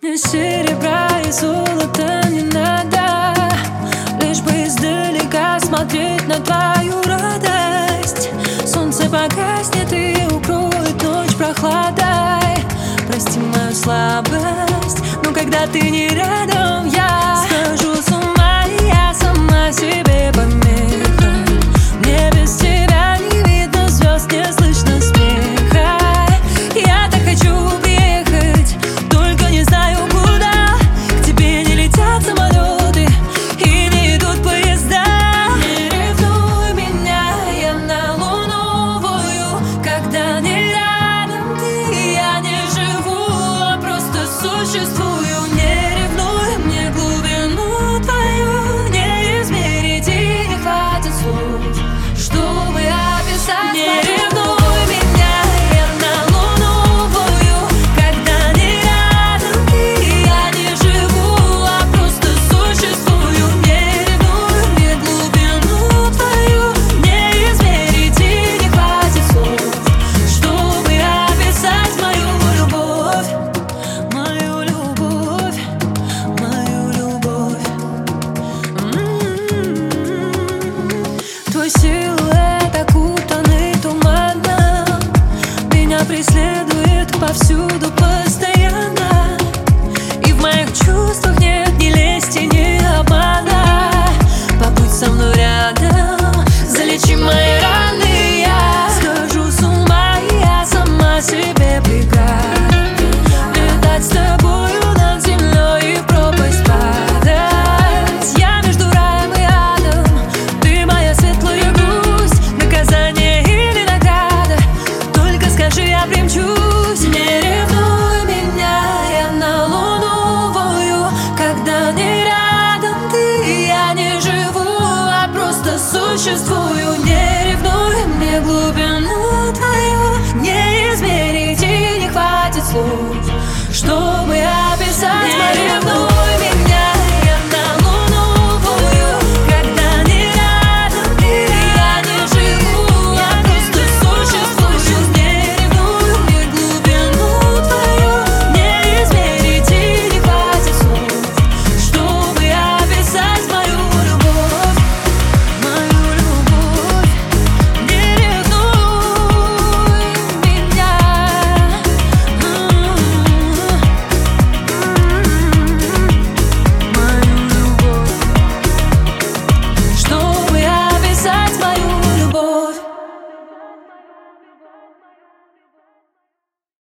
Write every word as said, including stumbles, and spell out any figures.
Мне серебра и золота не надо, лишь бы издалека смотреть на твою радость. Солнце погаснет и укроет ночь прохладой. Прости мою слабость, но когда ты не рядом, я схожу с ума, и я сама себе помеха. Мне без тебя не видно звезд, не слышно смеха. Я так хочу приехать, только не знаю куда. К тебе не летят самолеты и не идут поезда. Не ревнуй меня, я на луновую, когда не рядом ты, я не живу, а просто существую. Не ревнуй мне глубину твою, не измерить и не хватит слов, чтобы описать. Не ревнуй меня, я на луновую, когда не рядом ты, я не живу, а просто существую. Не ревнуй мне глубину твою, не измерить и не хватит слов, чтобы описать мою любовь, мою любовь, мою любовь. М-м-м. Твой силуэт окутанный туманом меня преследует повсюду постоянно. И в моих чувствах нет ни лести, ни обмана. Побудь со мной рядом, залечи мои раны. Я схожу с ума, и я сама себе преграда. Летать с тобою над землей и в пропасть падать. Я между раем и адом, ты моя светлая грусть. Наказание или награда, только скажи, я примчусь. Не ревнуй меня, я на луновую, когда не рядом ты, я не живу, а просто существую. Не ревнуй мне глубину твою, не измерить и не хватит слов, чтобы я